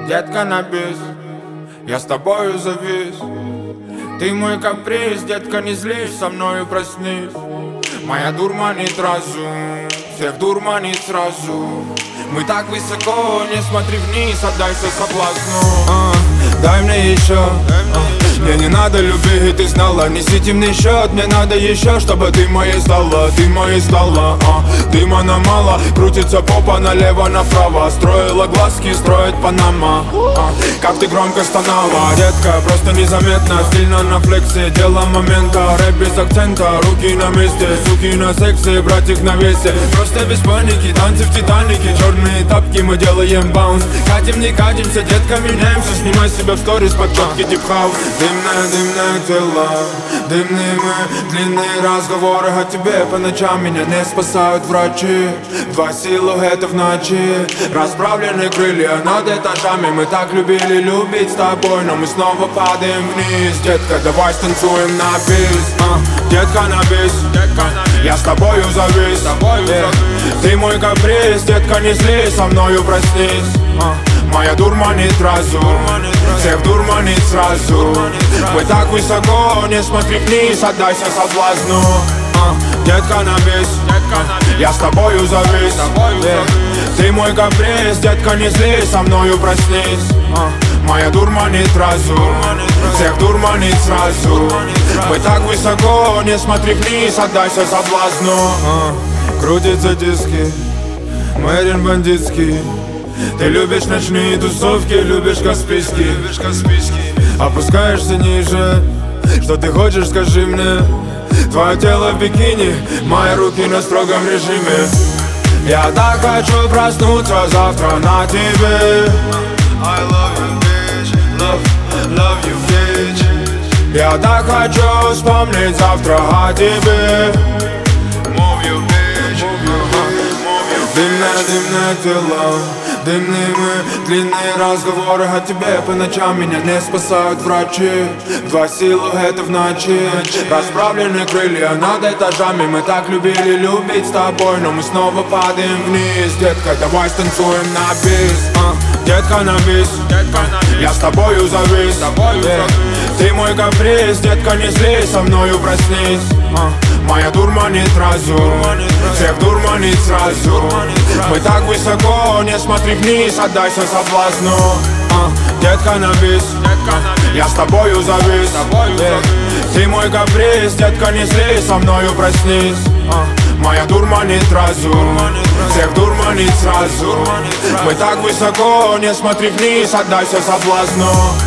детка на бис, я с тобою завис. Ты мой каприз, детка, не злись, со мною проснись. Моя дурманит разум, всех дурманит сразу. Мы так высоко, не смотри вниз, отдайся соблазну. Дай мне еще, мне не надо любви, ты знала. Несите мне счет, мне надо еще, чтобы ты моей стала, ты моей стала. Дыма нам мало, крутится попа налево-направо. Строила глазки, строит Панама. Как ты громко стонала, детка, просто незаметно. Стильно на флексе, дело момента. Рэп без акцента, руки на месте. Суки на сексе, братик на весе. Просто без паники, танцы в Титанике. Черные тапки, мы делаем баунс. Катим, не катимся, детка, меняемся. Снимай себя в сторис под четкий дип-хаус. Дымное тело, дымные мы. Длинные разговоры о тебе по ночам. Меня не спасают врачи. Два силуэта в ночи, расправлены крылья над этажами. Мы так любили любить с тобой, но мы снова падаем вниз. Детка, давай станцуем на бис. Детка на бис, я с тобою завис. Ты мой каприз, детка, не злись, со мною проснись. Моя дурманит разум, всех дурманит сразу. Мы так высоко, не смотри вниз, отдайся соблазну. Детка на бис, я с тобою завис. Ты мой каприз, детка, не злись, со мною проснись. Моя дурманит разум, всех дурманит сразу. Мы так высоко, не смотри вниз, отдайся соблазну. Крутятся диски, Мэрин бандитский. Ты любишь ночные тусовки, любишь Каспийский. Опускаешься ниже, что ты хочешь, скажи мне. Твое тело в бикини, мои руки на строгом режиме. Я так хочу проснуться завтра на тебе. I love you, bitch, love you, bitch. Я так хочу вспомнить завтра о тебе. Move you, bitch, дымное тело, дымные мы. Длинные разговоры о тебе по ночам. Меня не спасают врачи. Два силуэта в ночи, расправлены крылья над этажами. Мы так любили любить с тобой, но мы снова падаем вниз. Детка, давай станцуем на бис. Детка на бис, я с тобою завис. Ты мой каприз, детка, не злись, со мною проснись. Моя дурманит разум, всех дурманит сразу. Мы так высоко, не смотри вниз, отдайся соблазну. Детка на бис, я с тобою завис. Ты мой каприз, детка, не злись, со мною проснись. Моя дурманит разум, всех дурманит сразу. Мы так высоко, не смотри вниз, отдайся соблазну.